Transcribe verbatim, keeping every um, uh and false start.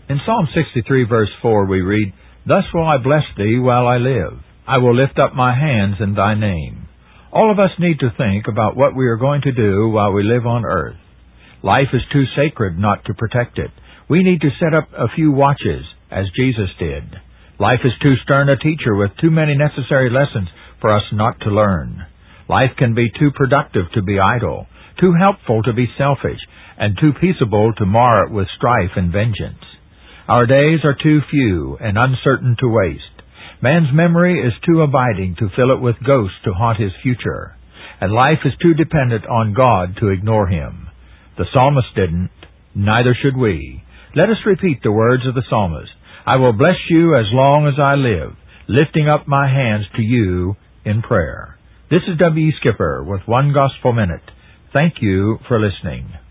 In Psalm sixty-three, verse four, we read, "Thus will I bless thee while I live. I will lift up my hands in thy name." All of us need to think about what we are going to do while we live on earth. Life is too sacred not to protect it. We need to set up a few watches, as Jesus did. Life is too stern a teacher with too many necessary lessons for us not to learn. Life can be too productive to be idle, too helpful to be selfish, and too peaceable to mar it with strife and vengeance. Our days are too few and uncertain to waste. Man's memory is too abiding to fill it with ghosts to haunt his future, and life is too dependent on God to ignore him. The psalmist didn't, neither should we. Let us repeat the words of the psalmist. "I will bless you as long as I live, lifting up my hands to you in prayer." This is W E. Skipper with One Gospel Minute. Thank you for listening.